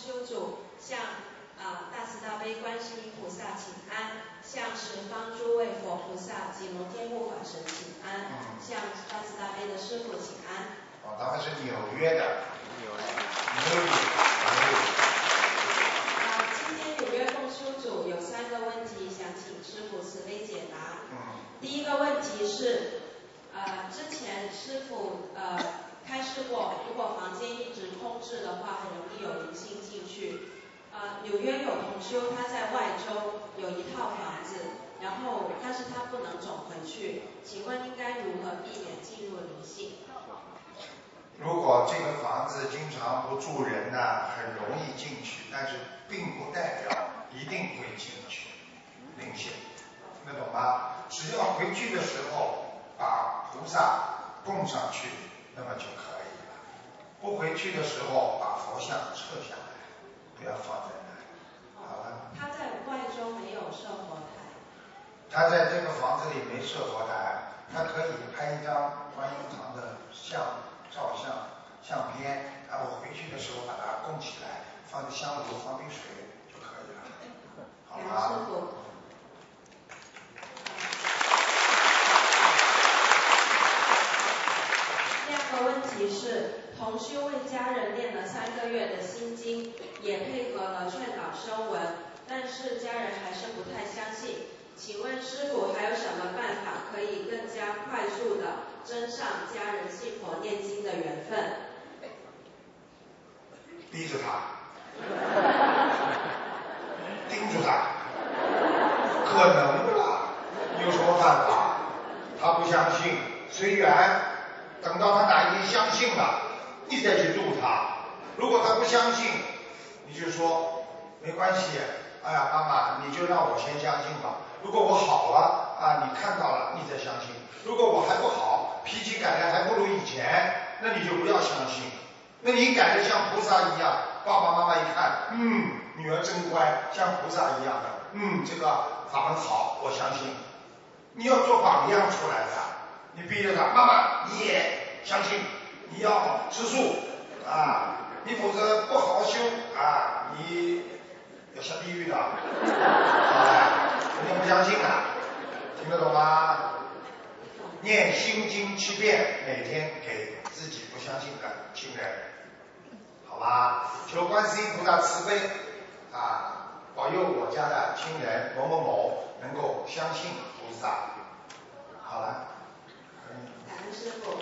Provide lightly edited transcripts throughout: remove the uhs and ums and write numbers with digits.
修主向大慈大悲观世音菩萨请安，向十方诸位佛菩萨及龙天护法神请安，向大慈大悲的师父请安。 他们是纽约的。 今天纽约共修组有3个问题想请师父慈悲解答。第一个问题是，之前师父开示过，如果房间一直空置的话，很容易有灵性进去。纽约有同修他在外州有一套房子，但是他不能走回去，请问应该如何避免进入灵性？ 如果这个房子经常不住人呢，很容易进去，但是并不代表一定会进去灵性，听得懂吗？只要回去的时候把菩萨供上去，那么就可以了。不回去的时候把佛像撤下来，不要放在那里。好了。 他在外州没有设佛台。 他在这个房子里没设佛台，他可以拍一张观音堂的照相片，然后回去的时候把它供起来，放在香炉，放杯水就可以了，好吗？ 第2个问题是，同修为家人念了3个月的心经，也配合了劝导声闻，但是家人还是不太相信。请问师父还有什么办法可以更加快速的增上家人信佛念经的缘分？ 逼着他，盯住他，不可能的啦，有什么办法？他不相信，随缘，等到他哪一天相信了，你再去度他。如果他不相信，你就说没关系，哎呀妈妈，你就让我先相信吧。如果我好了你看到了，你再相信。如果我还不好，脾气改的还不如以前，那你就不要相信。那你改的像菩萨一样，爸爸妈妈一看，女儿真乖，像菩萨一样的，这个法门好，我相信。你要做榜样出来的，你逼着他，妈妈你也相信，你要吃素你否则不好好修你要下地狱的，人家不相信听得懂吗？念心经7遍，每天给自己不相信的亲人，好吧？求观世音菩萨慈悲保佑我家的亲人某某某能够相信菩萨。好了， 感恩师父。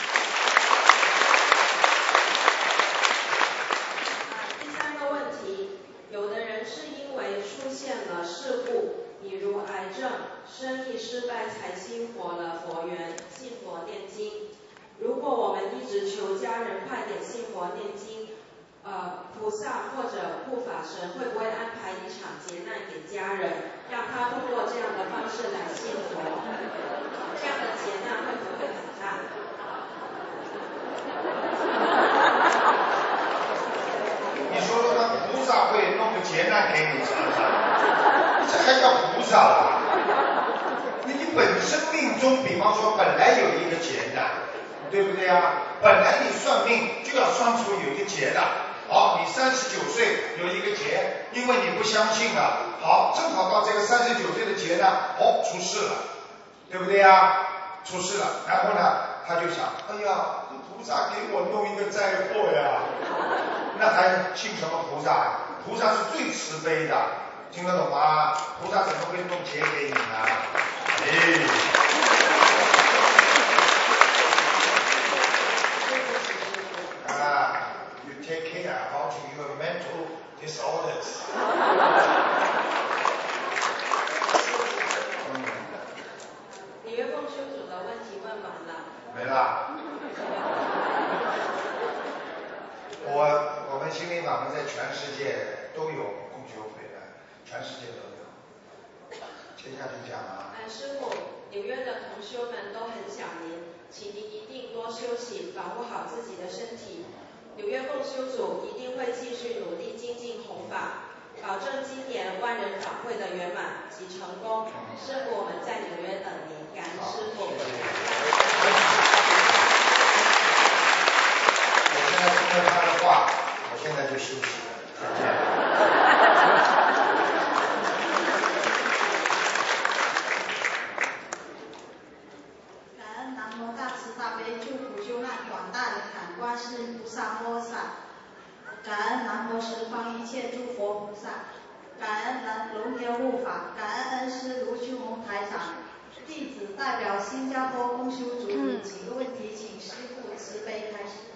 第3个问题，有的人是因为出现了事故，比如癌症、生意失败才心活了佛缘，信佛念经。如果我们一直求家人快点信佛念经，菩萨或者护法神会不会安排一场劫难给家人，让他通过这样的方式来信佛？这样的劫难会不会很大？ 你说菩萨会弄个劫难给你尝尝，这还叫菩萨啦？你本身命中，比方说本来有一个劫难，对不对本来你算命就要算出有一个劫的。好，你39岁有一个劫，因为你不相信了。好，正好到这个39岁的劫呢，出事了，对不对出事了，然后呢，他就想，哎呀，菩萨给我弄一个灾祸呀，那还信什么菩萨？菩萨是最慈悲的，听得懂吗？菩萨怎么会弄劫给你呢？You take care about your mental disorders. 纽约共修组的问题问完了。 没了。我们心灵法门在全世界都有共修会的，全世界都有。接下去讲师父，纽约的同修们都很想您，请您一定多休息，保护好自己的身体。纽约共修组一定会继续努力精进弘法，保证今年万人法会的圆满及成功。师父，我们在纽约等您，感恩师父。 我现在听了他的话，我现在就休息了。 感恩南无十方一切诸佛菩萨，感恩南龙天护法，感恩恩师卢俊宏台长。弟子代表新加坡共修组有几个问题，请师父慈悲开示。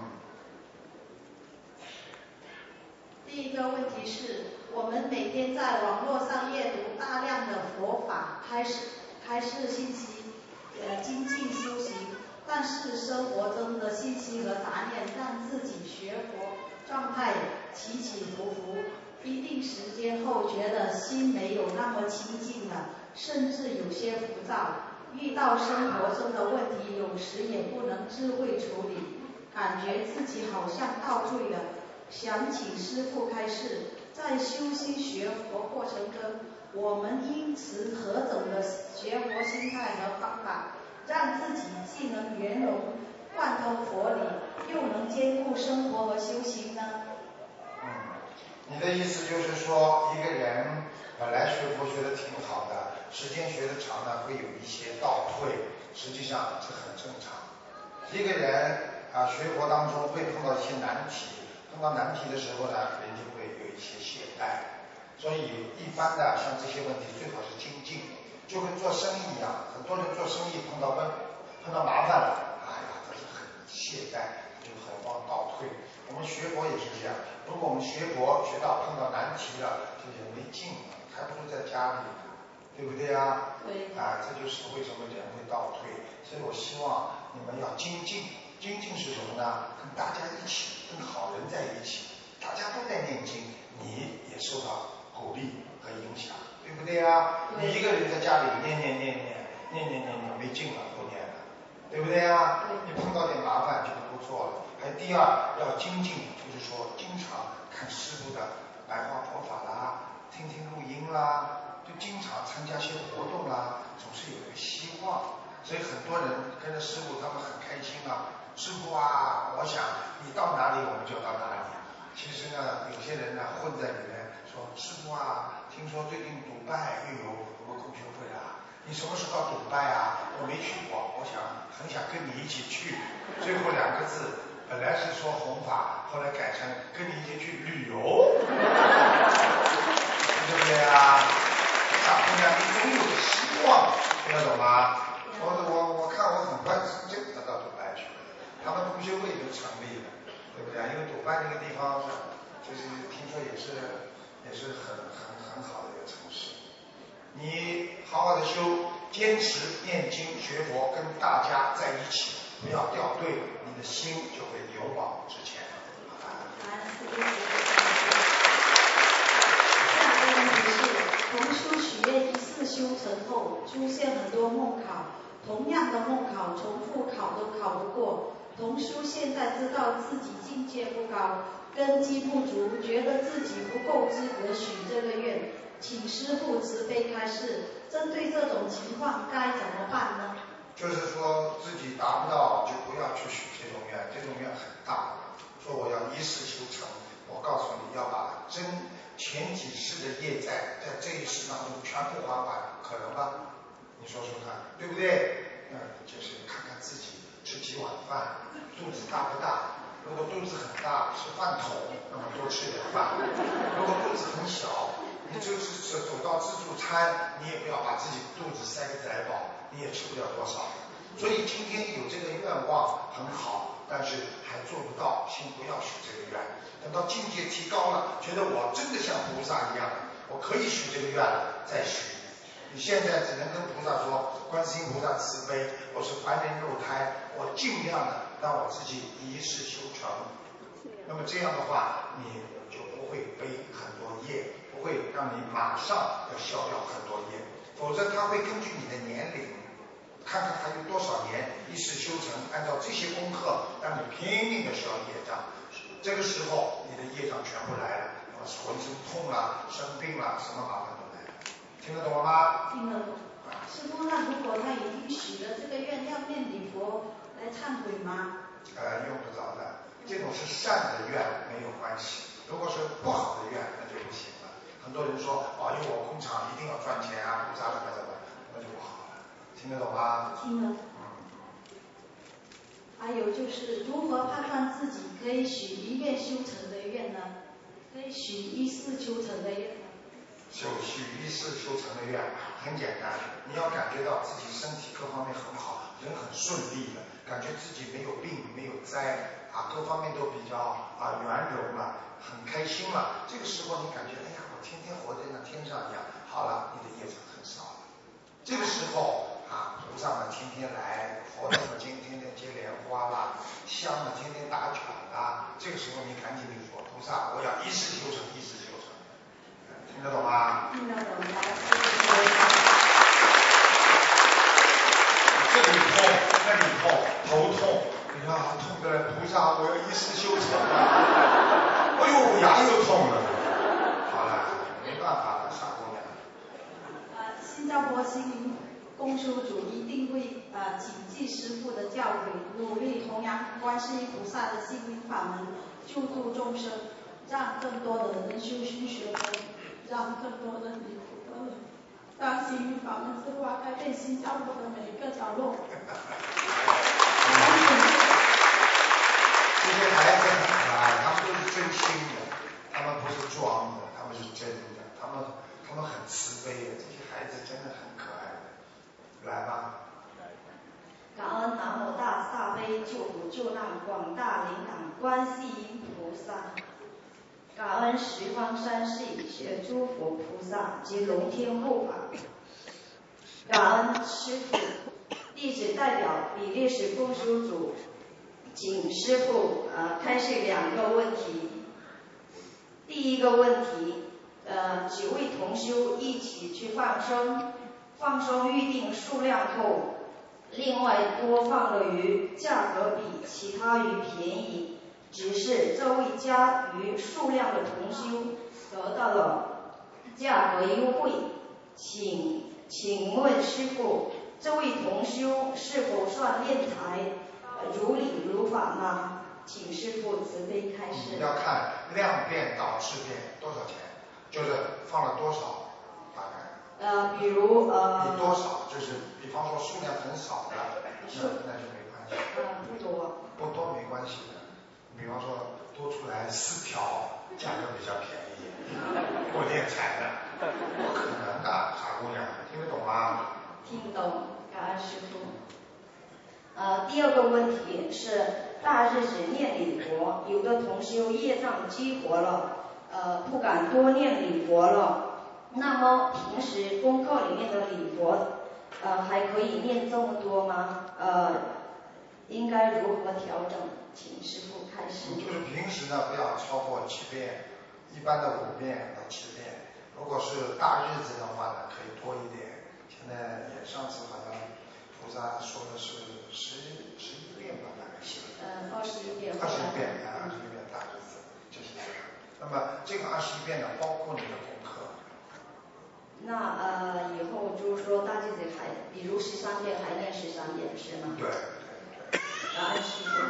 第一个问题是，我们每天在网络上阅读大量的佛法开示信息，精进修行，但是生活中的信息和杂念让自己学佛状态起起伏伏，一定时间后觉得心没有那么清净了，甚至有些浮躁，遇到生活中的问题有时也不能智慧处理，感觉自己好像倒退了，想请师父开示，在修心学佛过程中，我们应持何种的学佛心态和方法，让自己既能圆融贯通佛理，又能兼顾生活和修行呢？ 你的意思就是说，一个人本来学佛学的挺好的，时间学的长了会有一些倒退，实际上这很正常。一个人学佛当中会碰到一些难题，碰到难题的时候呢，人就会有一些懈怠。所以一般的像这些问题最好是精进，就跟做生意一样，很多人做生意碰到麻烦了，哎呀，他是很懈怠，就很往倒退。我们学佛也是这样，如果我们学佛学到碰到难题了，就也没劲了，还不如在家里，对不对啊？ 对。 这就是为什么人会倒退。所以我希望你们要精进，精进是什么呢？跟大家一起，跟好人在一起，大家都在念经，你也受到鼓励和影响，对不对啊？你一个人在家里念没劲了，不念了，对不对啊？你碰到点麻烦就不做了。还第二要精进，就是说经常看师父的白话佛法啦，听听录音啦，就经常参加些活动啦，总是有一个希望。所以很多人跟着师父他们很开心啊，师父啊，我想你到哪里我们就到哪里。其实呢，有些人呢混在里面说，师父啊，听说最近迪拜又有我们共修会啊，你什么时候到迪拜啊？我没去过，我很想跟你一起去。最后两个字本来是说弘法，后来改成跟你一起去旅游，对不对啊？大姑娘，你总有希望，听得懂吗？我看我很快就到迪拜去了，他们共修会已经成立了，对不对？因为迪拜那个地方就是听说也是很好的一个城市。你好好的修，坚持念经学佛，跟大家在一起，不要掉队，你的心就会永葆之前。 下一个问题是，同修许愿一次修成后，出现很多梦考，同样的梦考重复考都考不过。同修现在知道自己境界不高，根基不足，觉得自己不够资格许这个愿，请师父慈悲开示，针对这种情况该怎么办呢？ 就是说自己达不到，就不要去许这种愿，这种愿很大。说我要一世修成，我告诉你要把前几世的业债在这一世当中全部还完，可能吗？你说说看，对不对？就是看看自己吃几碗饭，肚子大不大。如果肚子很大，是饭桶，那么多吃点饭；如果肚子很小，你就是走到自助餐，你也不要把自己肚子塞个宰饱，你也吃不了多少。所以今天有这个愿望很好，但是还做不到，先不要许这个愿。等到境界提高了，觉得我真的像菩萨一样，我可以许这个愿了，再许。你现在只能跟菩萨说，观世音菩萨慈悲，我是凡人肉胎，我尽量的让我自己一世修成。那么这样的话，你就不会背很多业，不会让你马上要消掉很多业，否则他会根据你的年龄，看看还有多少年一世修成，按照这些功课让你拼命的消业障。这个时候你的业障全部来了，浑身痛了，生病了，什么麻烦都来了。听得懂了吗？ 听得懂。师父，那如果他已经许了这个愿，要念礼佛来忏悔吗？ 用不着的，这种是善的愿没有关系。如果是不好的愿，那就不行了。很多人说，因为我工厂一定要赚钱啊，菩萨怎么，那就不好了。听得懂吗？ 听得懂。 还有就是如何判断自己可以许一愿修成的愿呢？可以许一世修成的愿呢？ 许一世修成的愿很简单，你要感觉到自己身体各方面很好，人很顺利的，感觉自己没有病没有灾啊，各方面都比较圆融了，很开心了。这个时候你感觉哎呀，我天天活在那天上一样，好了，你的业障很少了。这个时候啊，菩萨们天天来，佛陀们天天结莲花啦，香们天天打卷啦，这个时候你赶紧地说，菩萨，我要一世修成，一世修成，听得懂吗？ 听得懂吗？ 这里痛，那里痛，头痛，你看痛的人，菩萨，我要一世修成啊！哎呦，牙又痛了。好了，没办法了，傻姑娘。 新加坡心灵共修组一定会谨记师父的教诲，努力弘扬观世音菩萨的心灵法门，救度众生，让更多的人修心学佛，让更多的离苦得乐，让心灵法门之花开遍新加坡的每一个角落。 这些孩子很可爱，他们都是真心的，他们不是装的，他们是真的，他们很慈悲的，这些孩子真的很可爱的。来吧。 感恩南无大慈悲救苦救难广大灵感观世音菩萨，感恩十方三世一切诸佛菩萨及龙天护法，感恩师父。弟子代表比利时共修组，请师父开示2个问题。第一个问题，几位同修一起去放生预定数量后，另外多放了鱼，价格比其他鱼便宜，只是这位加鱼数量的同修得到了价格优惠，请问师父，这位同修是否算敛财，如理如法吗？请师父慈悲开示。 要看量变导质变多少钱，就是放了多少，大概。 比如比多少，就是比方说数量很少的，那就没关系。 不多。 不多没关系的，比方说多出来4条，价格比较便宜，不敛财的，不可能的，傻姑娘，听得懂吗？ 听懂，感恩师父。第二个问题是大日子念礼佛，有的同修业障激活了，不敢多念礼佛了。那么平时功课里面的礼佛，还可以念这么多吗？应该如何调整？请师父开示。 就是平时呢，不要超过7遍，一般的5遍到7遍。如果是大日子的话呢，可以多一点。现在上次好像菩萨说的是11遍吧，大概是。 21遍。 21遍大日子，就是这样。那么这个21遍呢，包括你的功课。 那以后就是说大日子还，比如13遍还念13遍是吗？ 对。 感恩师父。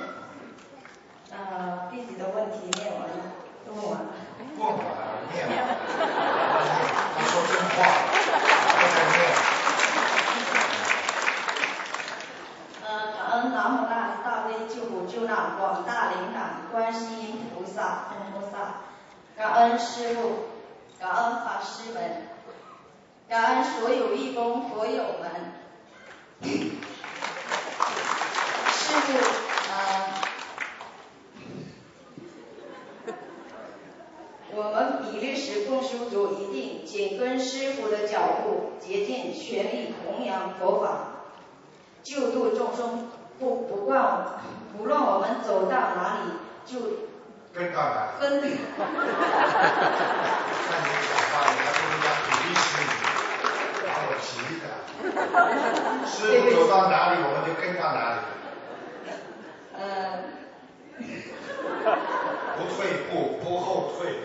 弟子的问题念完了，都问完了。 问完了，念了。你说真话，还在念。 感恩南无大悲救苦救难广大灵感观世音菩萨感恩师父，感恩法师们，感恩所有义工佛友们。师父，我们比利时共修组一定紧跟师父的脚步，竭尽全力弘扬佛法，救度众生。不论我们走到哪里，就跟到哪里。 跟。 那你讲话，你还不如讲比利时语，把我急的。师傅走到哪里，我们就跟到哪里。不退步，不后退。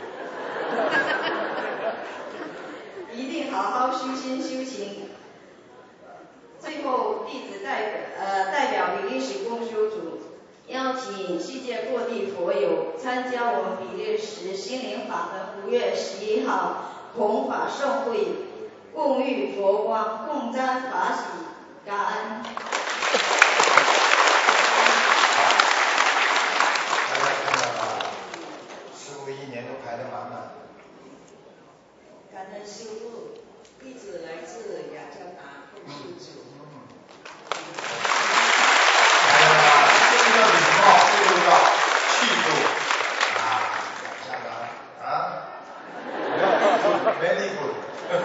一定好好修心修行。最后，弟子代表比利时共修组，邀请世界各地佛友参加我们比利时心灵法门5月11号弘法盛会，共浴佛光，共沾法喜，感恩。 好， 一年都排得满满。 感恩师父，弟子来自雅加达共修组。 这个叫礼貌，这个叫气度啊，雅加达啊 ，very good。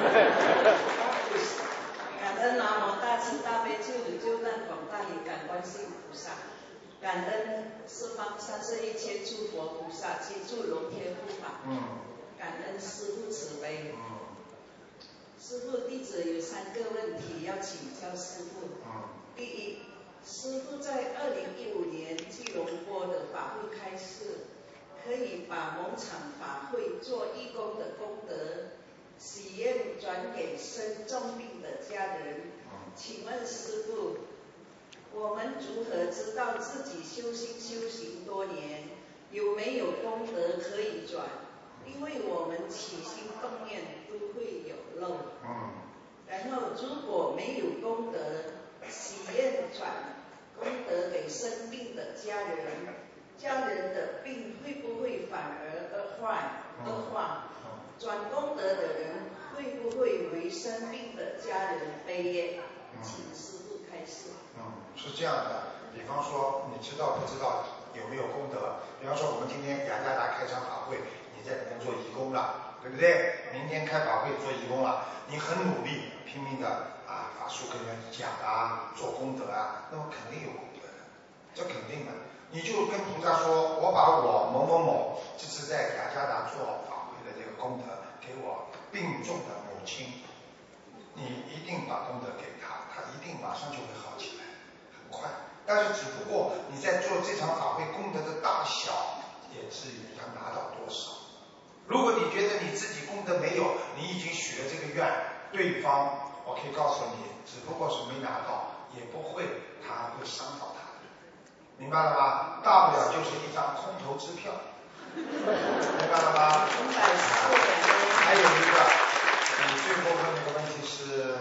感恩南无大慈大悲救苦救难广大灵感观世音菩萨，感恩十方三世一切诸佛菩萨及诸龙天护法。感恩师父慈悲。师父，弟子有3个问题要请教师父。第一，师父在2015年吉隆坡的法会开示，可以把某场法会做义工的功德喜宴转给生重病的家人。请问师父，我们如何知道自己修行多年，有没有功德可以转？因为我们起心动念都会有漏。然后如果没有功德，喜宴转功德给生病的家人，家人的病会不会反而恶化？转功德的人会不会为生病的家人背业？请师父开示。 是这样的，比方说你知道不知道有没有功德？比方说我们今天雅加达开场法会，你在里面做义工了，对不对？明天开法会做义工了，你很努力拼命的法术跟人讲做功德那么肯定有功德的，这肯定的。你就跟菩萨说，我把我某某某这次在雅加达做法会的这个功德给我病重的母亲，你一定把功德给他，他一定马上就会好起来，很快。但是只不过你在做这场法会功德的大小，也至于他拿到多少。如果你觉得你自己功德没有，你已经许了这个愿，对方我可以告诉你，只不过是没拿到，也不会他会伤到他的，明白了吗？大不了就是一张空头支票，明白了吗？还有一个，你最后问那个问题是，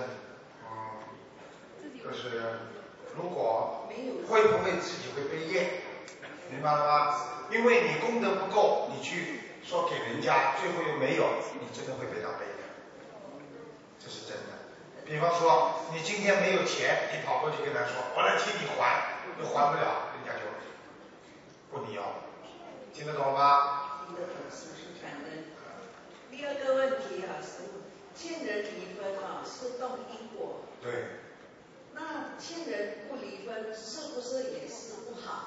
就是如果会不会自己会背业，明白了吗？因为你功德不够，你去说给人家，最后又没有，你真的会被他背的，这是真的。比方说你今天没有钱，你跑过去跟他说我来替你还，又还不了，人家就不你要，听得懂吗？ 听得懂，师父感恩。第二个问题师父，欠人离婚是动因果。 对。 那欠人不离婚是不是也是不好？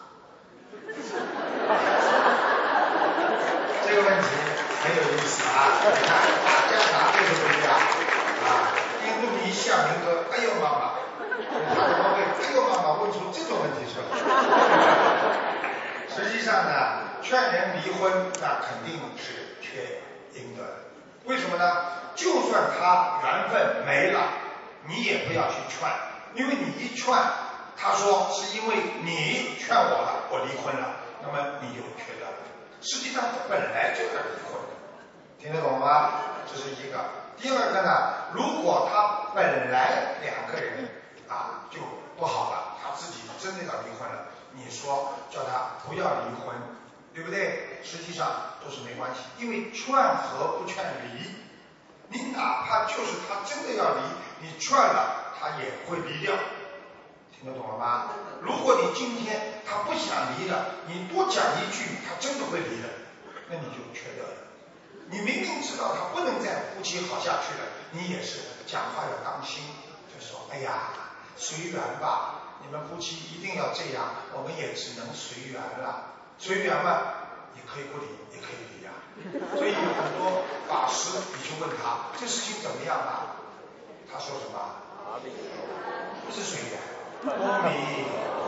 这个问题很有意思你看雅加达就是不一样印度尼西亚民歌哎呦妈妈，他怎么会哎呦妈妈问出这种问题出来？实际上呢，劝人离婚那肯定是缺因的。为什么呢？就算他缘分没了，你也不要去劝，因为你一劝，他说是因为你劝我了，我离婚了，那么你就缺德了。实际上他本来就要离婚，听得懂吗？这是一个。第二个呢，如果他本来2个人就不好了，他自己真的要离婚了，你说叫他不要离婚，对不对？实际上都是没关系，因为劝和不劝离，你哪怕就是他真的要离，你劝了他也会离掉，听得懂了吗？如果你今天他不想离了，你多讲一句，他真的会离的，那你就缺德了。你明明知道他不能再夫妻好下去了，你也是讲话要当心，就说哎呀随缘吧，你们夫妻一定要这样，我们也只能随缘了。随缘嘛，也可以不离，也可以离所以有很多法师，你去问他这事情怎么样了，他说什么？不是随缘，阿弥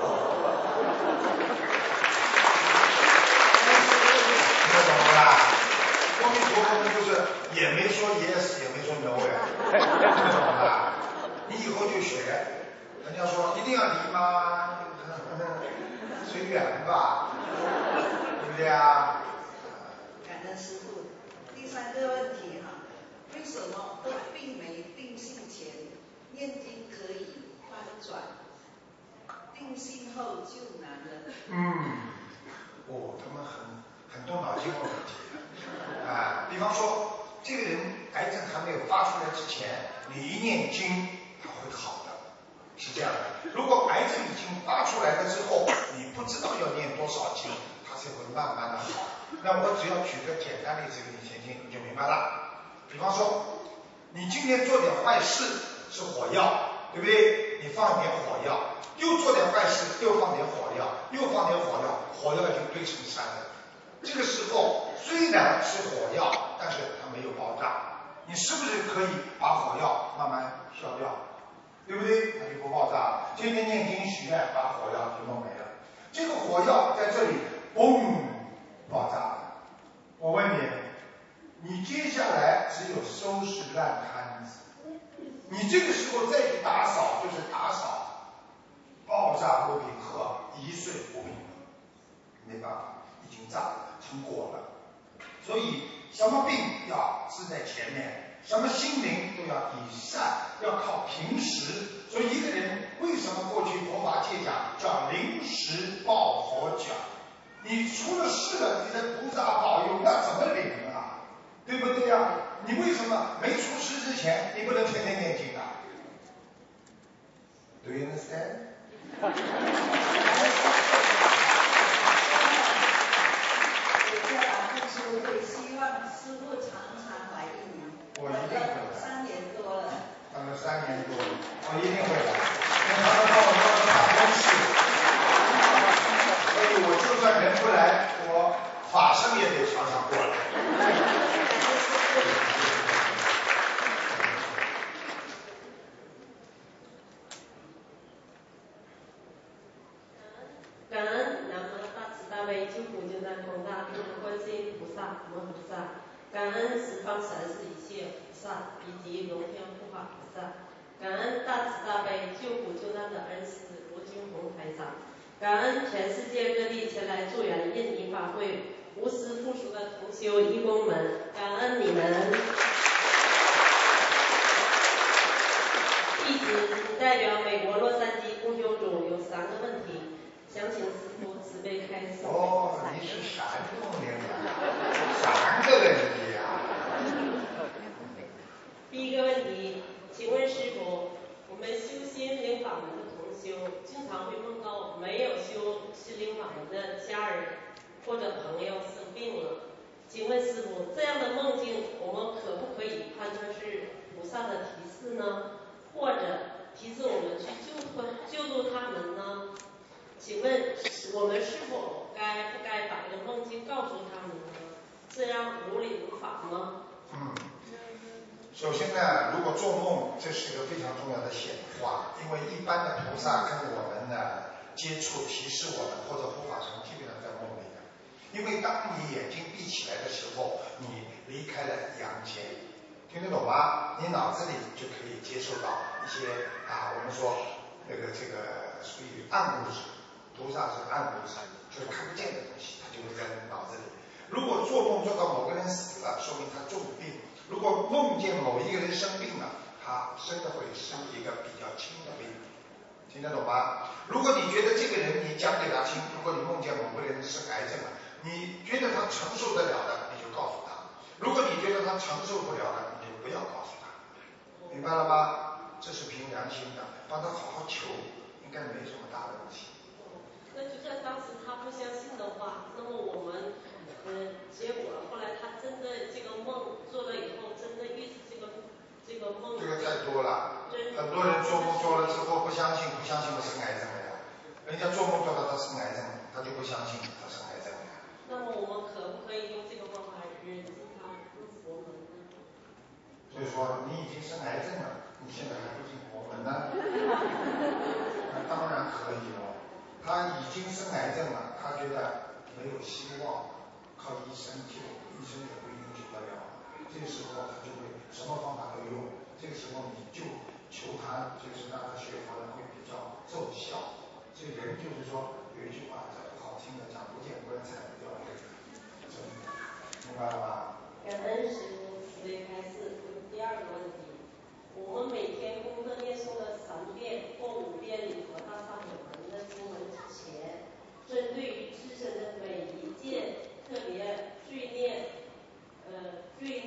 听得懂了吧？阿弥陀佛就是也没说 yes 也没说 no 听得懂了？你以后就学，人家说一定要离吗？随缘吧，对不对啊？ 感恩师父。第3个问题为什么得病没定性前念经可以翻转，定性后就难了？ 他们很动脑筋的问题。 方说，这个人癌症还没有发出来之前，你一念经，他会好的，是这样的。如果癌症已经发出来了之后，你不知道要念多少经，它才会慢慢的好。那我只要举个简单例子给你先听，你就明白了。比方说，你今天做点坏事是火药，对不对？你放点火药，又做点坏事，又放点火药，又放点火药，火药已经堆成山了。这个时候虽然是火药，但是它没有爆炸，你是不是可以把火药慢慢消掉？对不对？它就不爆炸。天天念经许愿，把火药就弄没了。这个火药在这里，嘣，爆炸了。我问你，你接下来只有收拾烂摊子，你这个时候再去打扫，就是打扫爆炸物品和易碎物品，没办法，已经炸了，成果了。所以什么病要置在前面，什么心灵都要以善，要靠平时。所以一个人为什么过去佛法界讲叫临时抱佛脚？你出了事了，你的菩萨保佑，那怎么领啊？对不对呀？你为什么没出事之前，你不能天天念经啊 ？Do you understand？ 会希望师父常常来一年。 我一定会来。 3年多了。 等了3年多，我一定会来。因为他们帮我做了大公事，所以我就算人不来，我法身也得常常过来。 感恩南无大慈大悲救苦救难广大灵感观世音菩萨摩诃萨，感恩十方三世一切菩萨以及龙天护法菩萨，感恩大慈大悲救苦救难的恩师卢金红台长，感恩全世界各地前来助缘印尼法会无私付出的同修义工们，感恩你们。弟子代表美国洛杉矶共修组有3个问题，想请师父慈悲开示。 哦，你是山东人啊？3个问题啊？ 第一个问题，请问师父，我们修心灵法门的同修，经常会梦到没有修心灵法门的家人或者朋友生病了，请问师父，这样的梦境我们可不可以判断是菩萨的提示呢？或者提示我们去救度他们呢？请问我们是否该不该把这个梦境告诉他们呢？这样如理如法吗？ 首先呢，如果做梦，这是一个非常重要的显化，因为一般的菩萨跟我们呢接触提示我们或者护法神基本上在梦里的，因为当你眼睛闭起来的时候，你离开了阳间，听得懂吗？你脑子里就可以接受到一些我们说这个属于暗物质，菩萨是暗物质，就是看不见的东西，它就会在脑子里。如果做梦做到某个人死了，说明他重病。如果梦见某一个人生病了，他真的会生一个比较轻的病，听得懂吗？如果你觉得这个人你讲给他听，如果你梦见某个人生癌症了，你觉得他承受得了的，你就告诉他；如果你觉得他承受不了的，你就不要告诉他，明白了吗？这是凭良心的，帮他好好求，应该没什么大问题。 那就算当时他不相信的话，那么我们结果后来他真的这个梦做了以后，真的预知这个梦。 这个太多了，很多人做梦做了之后不相信我生癌症了呀。人家做梦做到他生癌症，他就不相信他生癌症了呀。 那么我们可不可以用这个方法引进他入佛门呢？ 所以说你已经生癌症了，你现在还不进佛门呢？那当然可以了。他已经生癌症了，他觉得没有希望，靠医生救，医生也不一定救得了。这个时候他就会什么方法都用，这个时候你就求他，就是让他学佛呢会比较奏效。所以人就是说有一句话叫不好听的，讲不见棺材不掉泪，明白了吧？ 感恩师父慈悲开示。第2个问题，我们每天功课念诵了3遍或5遍礼佛大忏悔文的经文之前，针对于自身的每一件特别罪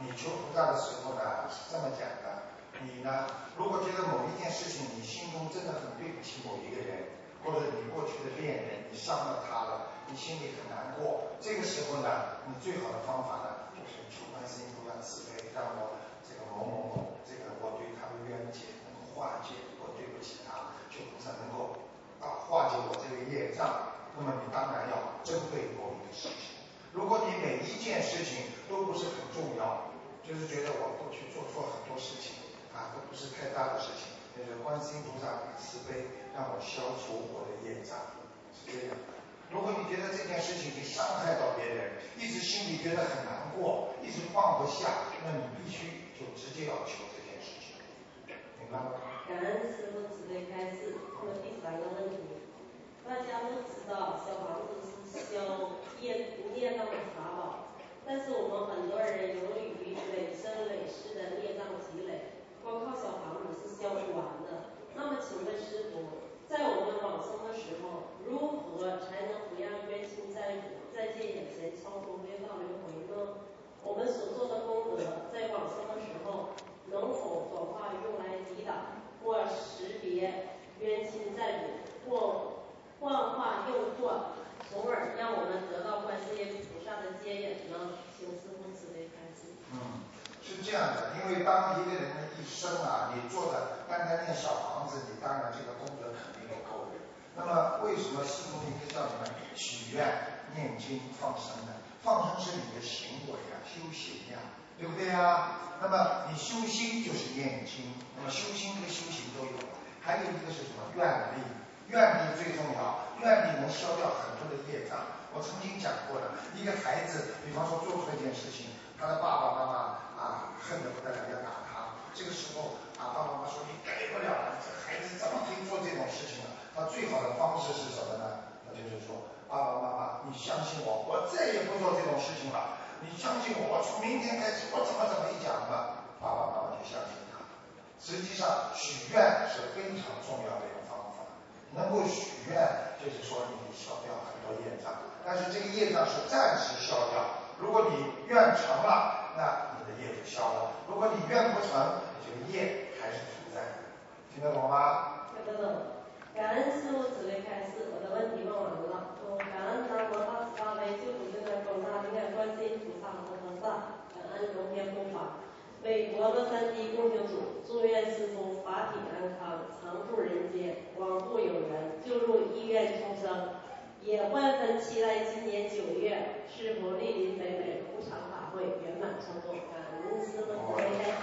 你求菩萨的时候呢是这么讲的，你呢如果觉得某一件事情你心中真的很对不起某一个人，或者你过去的恋人你伤了他了，你心里很难过，这个时候呢你最好的方法呢就是求观世音菩萨慈悲，让我这个某某某这个我对他的冤结能够化解，我对不起他，求菩萨能够化解我这个业障。那么你当然要针对某一个事情，如果你每一件事情都不是很重要，就是觉得我过去做错很多事情都不是太大的事情，就是观世音菩萨慈悲让我消除我的业障，是这样的。如果你觉得这件事情你伤害到别人，一直心里觉得很难过，一直放不下，那你必须就直接要求这件事情，明白吗？ 感恩师父慈悲开示。那么第3个问题，大家都知道小房子是消孽障的法宝，但是我们很多人由于累生累世的孽障积累，光靠小房子是消不完的。那么请问师父，在我们往生的时候，如何才能不让冤亲债主再借眼神超度六道轮回呢？我们所做的功德在往生的时候能否转化用来抵挡或识别冤亲债主，或幻化用作，从而让我们得到观世音菩萨的接引呢？请师父慈悲开示。 是这样的，因为当一个人的一生你做的单单念小房子，你当然这个功德肯定不够的。那么为什么师父一直叫你们许愿、念经、放生呢？放生是你的行为修行对不对那么你修心就是念经，那么修心和修行都有。还有一个是什么？愿力，愿力最重要，愿力能消掉很多的业障。我曾经讲过的，一个孩子，比方说做出一件事情，他的爸爸妈妈恨得不得了，要打他。这个时候爸爸妈妈说你改不了了，这孩子怎么可以做这种事情呢？他最好的方式是什么呢？那就是说，爸爸妈妈，你相信我，我再也不做这种事情了。你相信我，从明天开始，我怎么一讲呢？爸爸妈妈就相信他。实际上，许愿是非常重要的一个方法。能够许愿，就是说你消掉很多业障，但是这个业障是暂时消掉。如果你愿成了，那你的业就消了；如果你愿不成，你这个业还是存在的。听得懂吗？ 听得懂。感恩师父慈悲开示，我的问题问完了。感恩南无大慈大悲救苦救难广大灵感观世音菩萨摩诃萨，感恩龙天护法，为佛罗山地共修组，祝愿师父法体安康，常驻人间，广度有缘，救入医院出生。也万分期待今年9月师父莅临北美无常法会圆满成功。感恩师父慈悲开示。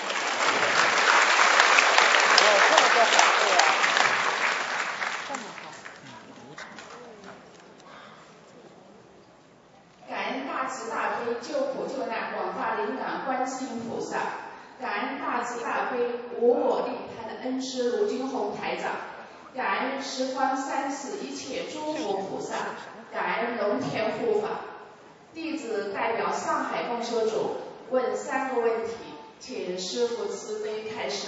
感恩大慈大悲救苦救难广大灵感观世音菩萨，感恩大慈大悲无我利他的恩师卢军宏台长，感恩十方三世一切诸佛菩萨，感恩龙天护法。弟子代表上海共修组问3个问题，请师父慈悲开示。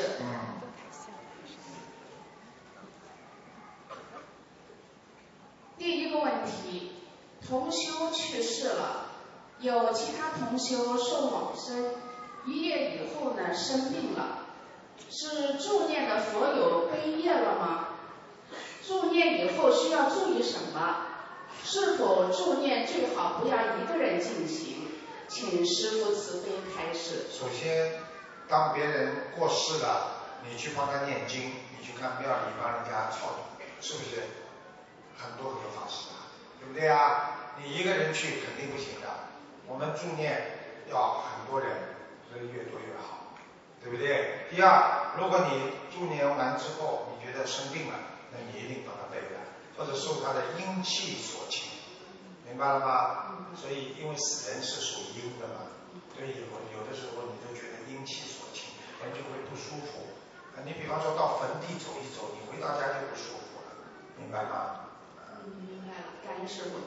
第一个问题，同修去世了，有其他同修送往生，1夜以后呢生病了，是助念的佛友背业了吗？助念以后需要注意什么？是否助念最好不要一个人进行？请师父慈悲开示。 首先，当别人过世了，你去帮他念经，你去看庙里帮人家超度，是不是很多法师对不对你一个人去肯定不行的，我们助念要很多人，所以越多越好，对不对？第二，如果你助念完之后你觉得生病了，那你一定帮他背的，或者受他的阴气所侵，明白了吗？所以因为死人是属阴的嘛，所以有的时候你就觉得阴气所侵，人就会不舒服。你比方说到坟地走一走，你回到家就不舒服了，明白吗？ 明白了，感恩师父。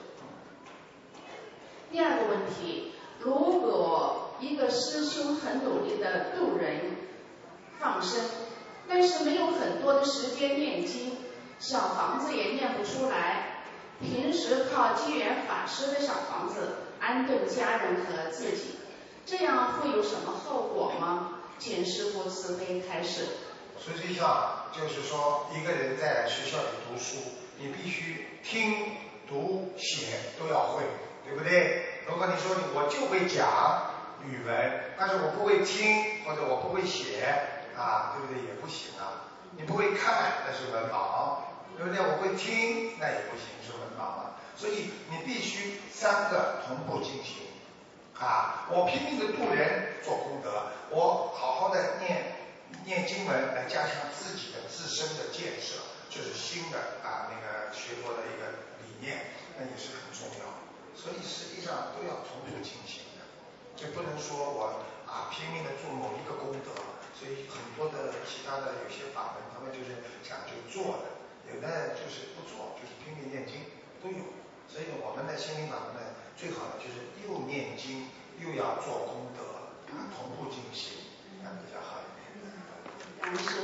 第二个问题，如果一个师兄很努力的度人放生，但是没有很多的时间念经，小房子也念不出来，平时靠机缘法师的小房子安顿家人和自己， 这样会有什么后果吗？请师父慈悲开示。 实际上就是说，一个人在学校里读书，你必须听、读、写都要会，对不对？如果你说我就会讲语文，但是我不会听或者我不会写啊，对不对？也不行啊。你不会看，那是文盲，对不对？我会听，那也不行，是文盲啊。所以你必须三个同步进行啊！我拼命的度人做功德，我好好的念经文来加强自己的自身的建设，这是新的那个学佛的一个理念，那也是很重要。所以实际上都要同步进行的，就不能说我拼命的做某一个功德。所以很多的其他的有些法门，他们就是讲究做的，有的就是不做，就是拼命念经都有。所以我们的心灵法门呢，最好的就是又念经又要做功德同步进行，那比较好一点。 感恩师父。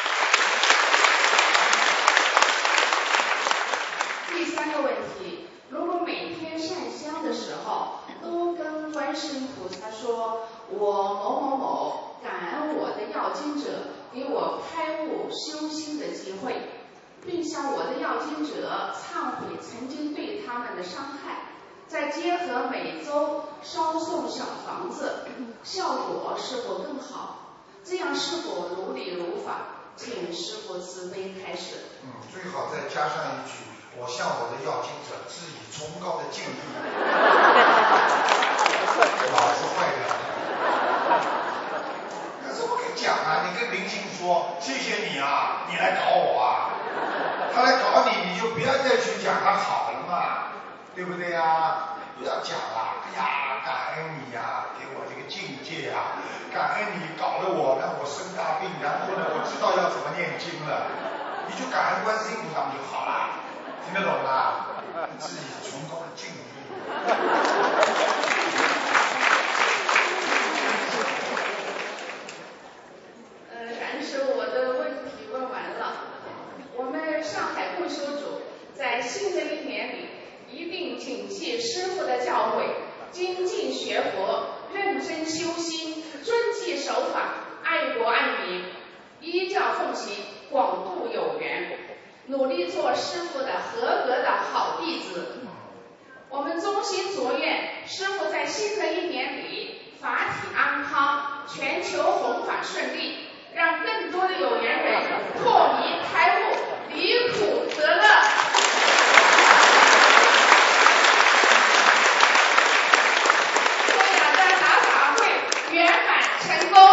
第三个问题，如果每天上香的时候都跟观世音菩萨说我某某某感恩我的要经者给我开悟修心的机会，并向我的要经者忏悔曾经对他们的伤害，再结合每周烧送小房子，效果是否更好？这样是否如理如法？请师父慈悲开示。 最好再加上一句，我向我的要经者致以崇高的敬意。脑子坏掉了。可是我跟你讲啊，你跟灵性说，谢谢你啊，你来搞我啊，他来搞你，你就不要再去讲他好了嘛，对不对呀？不要讲了，哎呀，感恩你呀，给我这个境界啊，感恩你搞得我让我生大病，然后呢，我知道要怎么念经了，你就感恩观世音菩萨就好了，听得懂吗？自己崇高的敬意。 感恩师父，我的问题问完了。我们上海共修组在新的一年里，一定谨记师父的教诲，精进学佛，认真修心，遵纪守法，爱国爱民，依教奉行，广度有缘，努力做师父的合格的好弟子。我们衷心祝愿师父在新的一年里法体安康，全球弘法顺利，让更多的有缘人破迷开悟，离苦得乐。祝大家打法会圆满成功。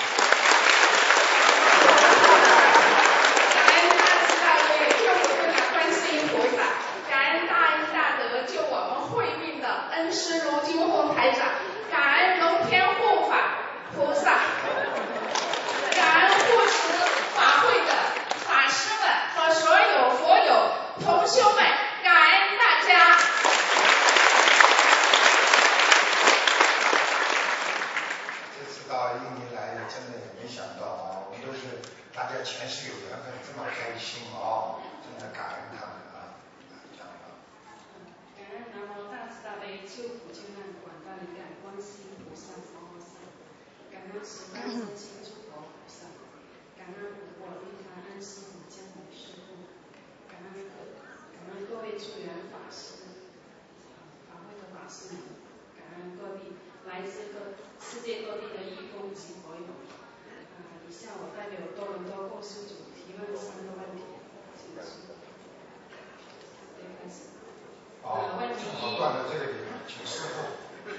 感恩大慈大悲救苦救难观世音菩萨，感恩大恩大德救我们慧命的恩师卢金红台长，感恩龙天护法菩萨，感恩护持法会的法师们和所有佛友同修们，感恩大家。 这次到印尼来，真的也没想到啊，我们都是大家前世有缘分，这么开心啊，真的感恩他们啊，讲吧。 感恩南无大慈大悲救苦救难广大灵感观世音菩萨摩诃萨，感恩十方三千诸佛菩萨，感恩我立他安师父江某师父，感恩各位助缘法师，法会的法师们，感恩各地来自世界各地的义工及佛友。以下我代表多伦多共修组提问3个问题，请师父。开始。问题我断在这个地方，请师父。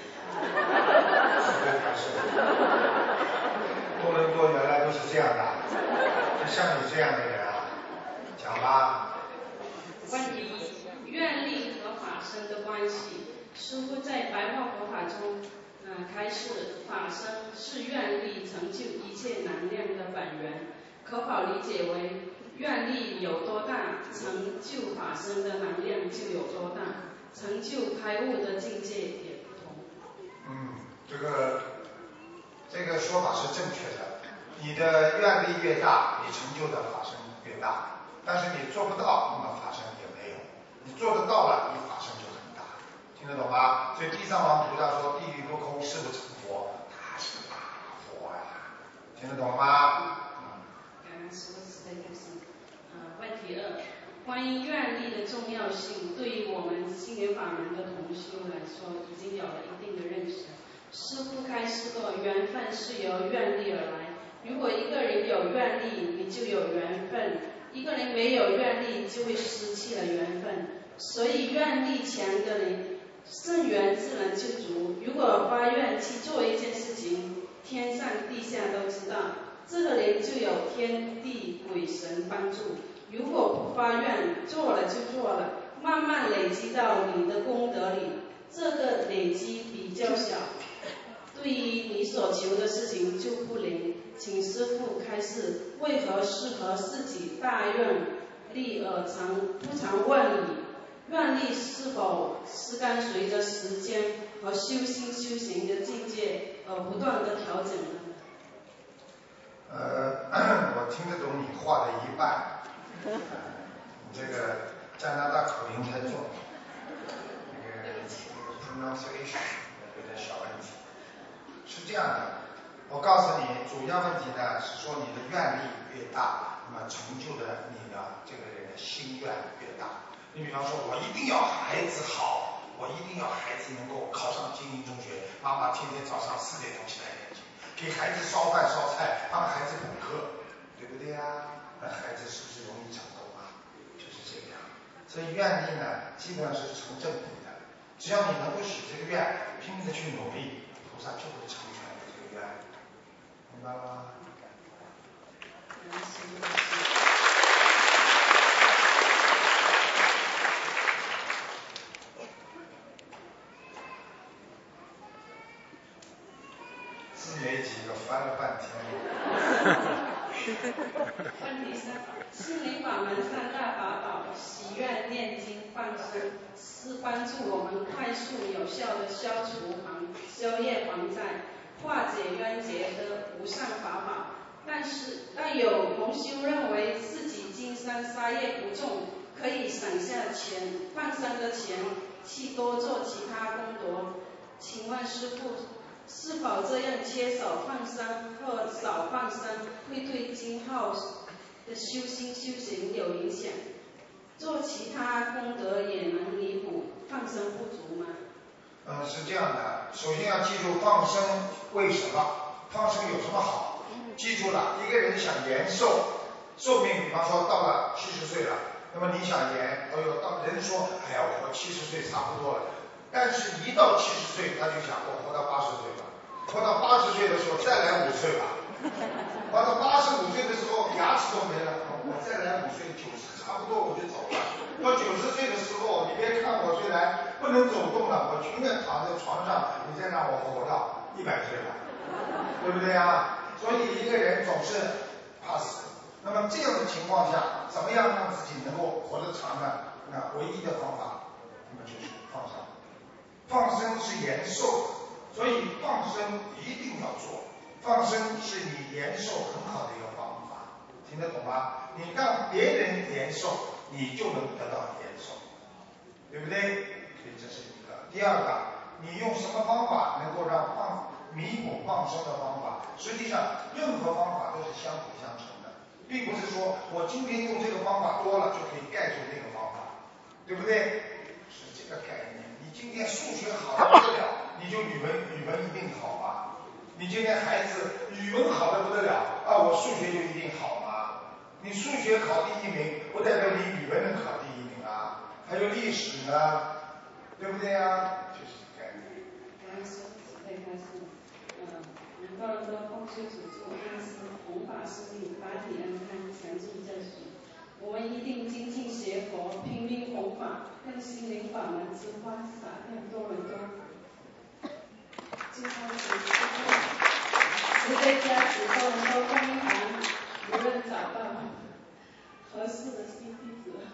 多伦多原来都是这样的，就像你这样的人啊，讲吧。 问题：愿力和法身的关系。师父在白话佛法中，开示法身是愿力成就一切能量的本源，可否理解为愿力有多大，成就法身的能量就有多大，成就开悟的境界也不同。 这个说法是正确的。你的愿力越大，你成就的法身越大。但是你做不到，那么法身也没有。你做得到了，你法身就很大。听得懂吗？所以地藏王菩萨说地狱不空，誓不成佛。 听得懂了吗？ 感恩师父慈悲开示。问题2，关于愿力的重要性，对于我们心灵法门的同修来说，已经有了一定的认识。师父开示过，缘分是由愿力而来。如果一个人有愿力，你就有缘分；一个人没有愿力，就会失去了缘分。所以愿力强的人，圣缘自然就足。如果发愿去做一件事情，天上地下都知道，这个人就有天地鬼神帮助。如果不发愿，做了就做了，慢慢累积到你的功德里，这个累积比较小，对于你所求的事情就不灵。请师父开示，为何适合自己大愿力而不常问你？愿力是否是跟随着时间和修行的境界而不断的调整呢？ 我听得懂你话的一半。你这个加拿大口音太重，那个 pronunciation 有点小问题。是这样的，我告诉你，主要问题呢是说你的愿力越大，那么成就的你的这个人的心愿越大。你比方说，我一定要孩子好，我一定要孩子能够考上精英中学，妈妈天天早上4点钟起来念经，给孩子烧饭烧菜，帮孩子补课，对不对呀？那孩子是不是容易成功啊？就是这个样。所以愿力呢，基本上是成正比的。只要你能够许这个愿，拼命的去努力，菩萨就会成全你这个愿，明白了吗？字没几个，翻了半天。 问题3，心灵法门3大法宝，许愿、念经、放生，是帮助我们快速有效的消除消业还债、化解冤结的无上法宝。但有同修认为自己今生杀业不重，可以省下钱放生的钱去多做其他功德。请问师父，是否这样缺少放生或少放生会对今后的修行有影响？做其他功德也能弥补放生不足吗？ 是这样的，首先要记住放生为什么？放生有什么好？记住了，一个人想延寿，寿命比方说到了70岁了，那么你想延，人说，哎呀，我活70岁差不多了，但是一到70岁，他就想我活到80岁吧，活到80岁的时候再来5岁吧，活到85岁的时候牙齿都没了，我再来5岁，90差不多我就走了。到90岁的时候，你别看我虽然不能走动了，我永远躺在床上，你再让我活到100岁了，对不对啊？所以一个人总是怕死。那么这样的情况下，怎么样让自己能够活得长呢？那唯一的方法，那么就是放生。放生是延寿，所以放生一定要做。放生是你延寿很好的一个方法，听得懂吗？你让别人延寿，你就能得到延寿，对不对？所以这是一个。第二个，你用什么方法能够让弥补放生的方法？实际上，任何方法都是相辅相成的，并不是说我今天用这个方法多了就可以盖住那个方法，对不对？是这个概念。你今天数学好的不得了，你就语文一定好吗？你今天孩子语文好的不得了啊，我数学就一定好吗？你数学考第1名，不代表你语文能考第1名啊，还有历史呢，对不对啊？就是概念。 能够多共修主助安师，弘法顺利，法体安康，常驻正许。我们一定精进学佛，拼命弘法，让心灵法门之花洒向多伦多。最后慈悲加持多伦多观音堂，无论找到合适的新弟子。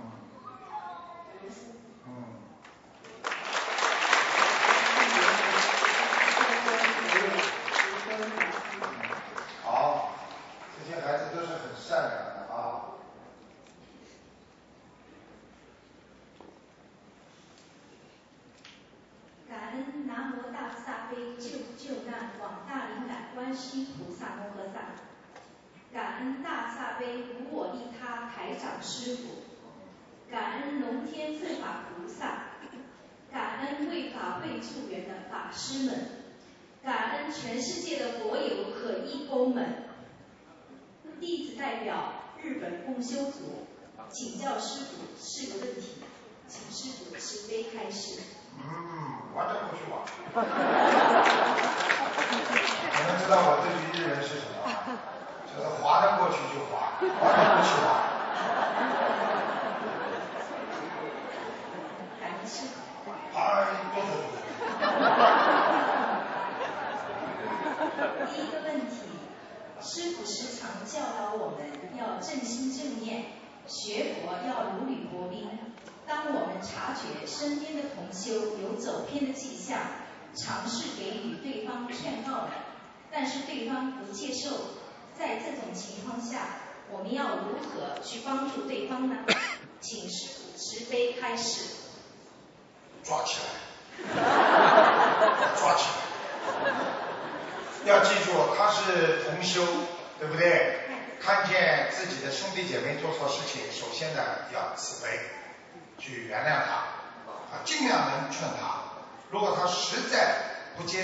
好，这些孩子都是很善良的啊。 感恩南无大慈大悲救苦救难广大灵感观世音菩萨摩诃萨。 悲无我利他台长师傅，感恩龙天护法菩萨，感恩为法会助缘的法师们，感恩全世界的佛友和义工们。弟子代表日本共修组请教师傅4个问题，请师傅慈悲开示。 划着过去划。你们知道我这句日文是什么吗？就是划得过去就划，划得过去划。 感恩师傅。 多得多。 第一个问题，师父时常教导我们要正心正念，学佛要如履薄冰。当我们察觉身边的同修有走偏的迹象，尝试给予对方劝告了，但是对方不接受，在这种情况下，我们要如何去帮助对方呢？请师父慈悲开示。 抓起来，抓起来。要记住，他是同修，对不对？看见自己的兄弟姐妹做错事情，首先呢要慈悲，去原谅他，尽量能劝他。如果他实在不接